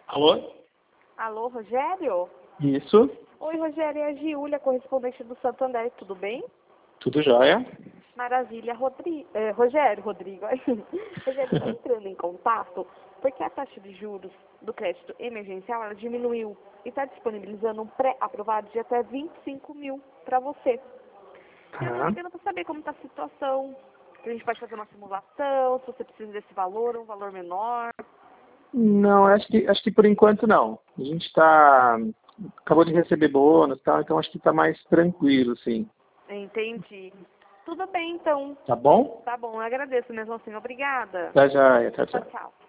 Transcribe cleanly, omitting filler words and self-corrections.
Alô? Alô, Rogério? Isso, Oi, Rogério, é a Giulia, correspondente do Santander, tudo bem? tudo jóia? Maravilha, Rogério, Rodrigo. Rogério, estou entrando em contato porque a taxa de juros do crédito emergencial ela diminuiu e está disponibilizando um pré-aprovado de até 25 mil para você. Eu estou Tá. ligando para saber como está a situação, se a gente pode fazer uma simulação, se você precisa desse valor ou um valor menor. Não, acho que por enquanto não. A gente acabou de receber bônus e tal, então acho que está mais tranquilo, sim. Entendi. Tudo bem, então. Tá bom? Tá bom, eu agradeço mesmo assim. Obrigada. Tá jóia, tchau, Tchau, tchau. tchau.